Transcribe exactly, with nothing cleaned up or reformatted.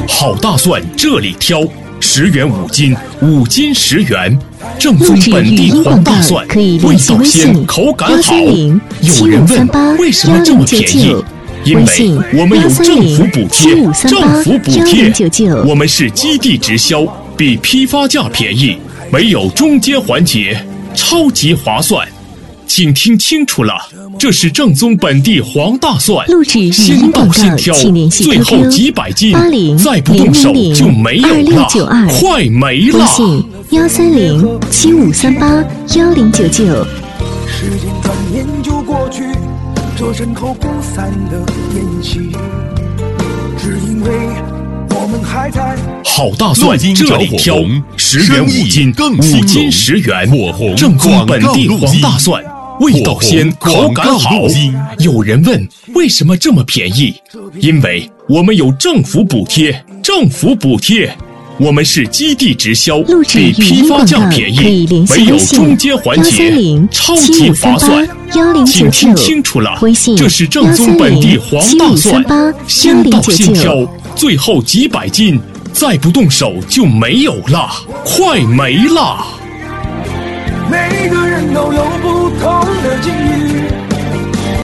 好大蒜这里挑，十元五斤，五斤十元。正宗本地黄大蒜，味道鲜，口感好。有人问为什么这么便宜？因为我们有政府补贴，政府补贴，我们是基地直销，比批发价便宜，没有中间环节，超级划算。请听清楚了，这是正宗本地黄大蒜，先到先挑，最后几百斤，再不动手就没有了，快没了。 微信幺三零七五三八幺零九九。 时间转眼就过去，这身后不散的宴席，只因为我们还在。 好大蒜这里挑，十元五斤，五斤十元，正宗本地黄大蒜。味道鲜，口感好。有人问为什么这么便宜？因为我们有政府补贴，政府补贴，我们是基地直销，比批发价便宜，没有中间环节，超级划算。请听清楚了，这是正宗本地黄大蒜，先到先挑，最后几百斤，再不动手就没有了，快没了。 每个人都有不同的境遇。